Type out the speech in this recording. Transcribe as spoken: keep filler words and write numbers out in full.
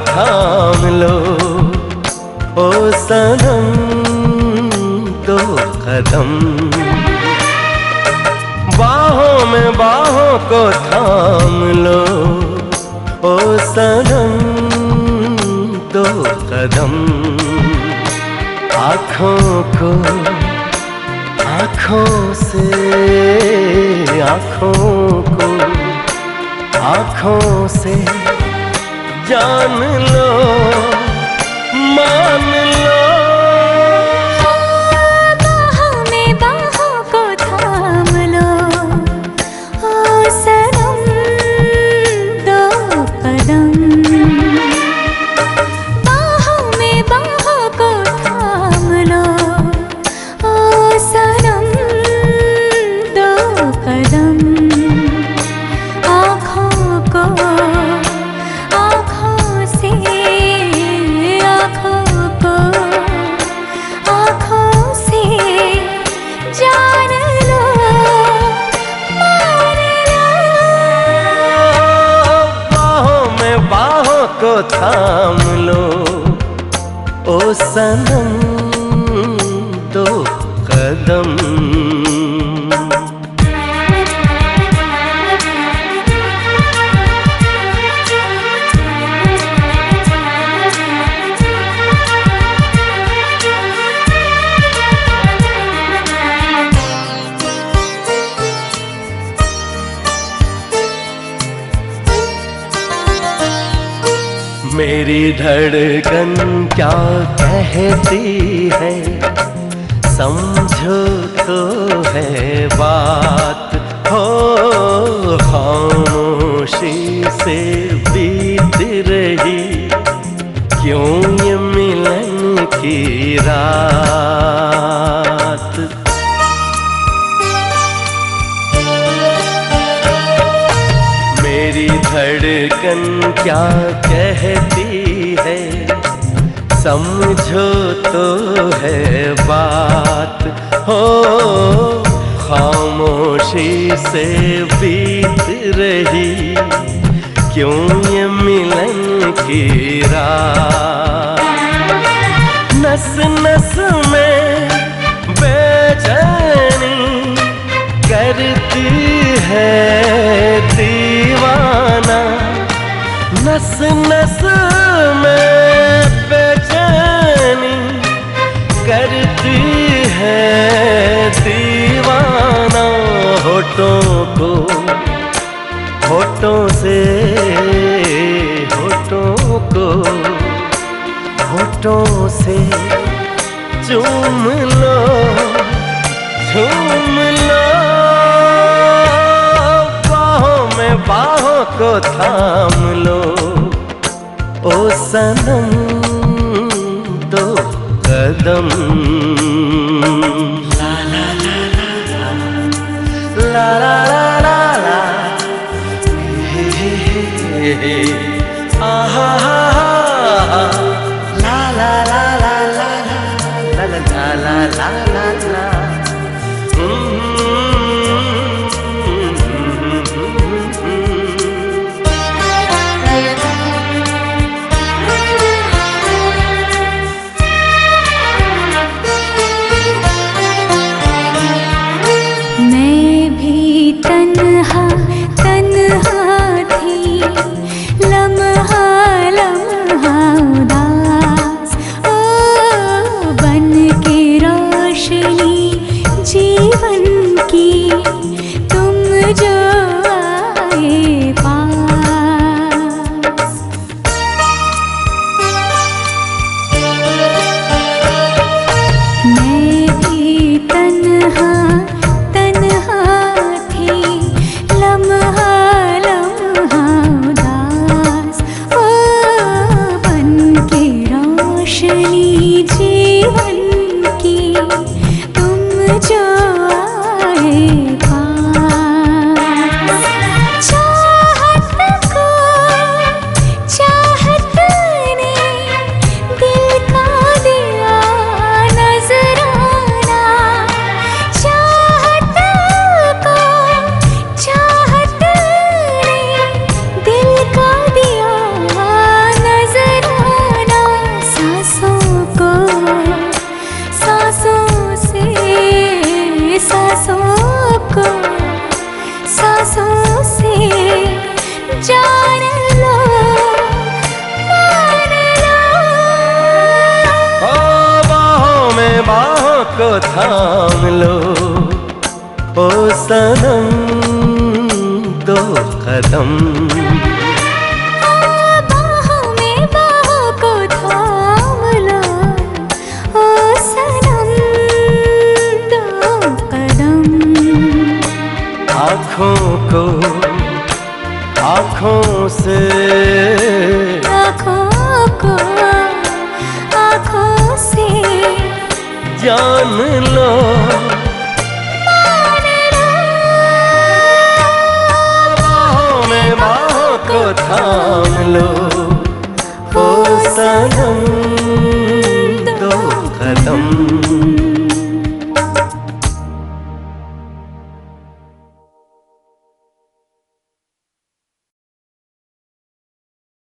थाम लो ओ सनम दो कदम, बाहों में बाहों को थाम लो ओ सनम दो कदम। आँखों को आँखों से आँखों को आँखों से जान लो मान लो। बाहों में बाहों को थाम लो ओ सनम दो कदम, बाहों में बाहों को थाम लो ओ सनम दो कदम। आँखों को आँखों से आँखों को आँखों से जान लो मान लो। बाहों में बाहों को थाम लो ओ सनम दो कदम। मेरी धड़कन क्या कहती है समझो तो है बात हो, खामोशी से बीत रही क्यों ये मिलन की रात। मेरी धड़कन क्या कहती है समझो तो है बात हो, खामोशी से बीत रही क्यों ये मिलन की रात। नस नस में बेचैनी करती है दीवाना, नस नस में बेचैनी करती है दीवाना। होठों को होठों से होठों को होठों से चूम लो झूम लो। बाहों को थाम लो ओ सनम दो कदम। ला ला ला ला ला ला ला ला हे हे हे आहा ला ला ला ला ला ला ला ला ला ला ला। मैं भी तन्हा तन्हा थी, बाहों को थाम लो ओ सनम दो कदम। बाहों में बाहों को थाम लो ओ सनम दो कदम। आँखों को आँखों से आँखों को आँखों से जान लो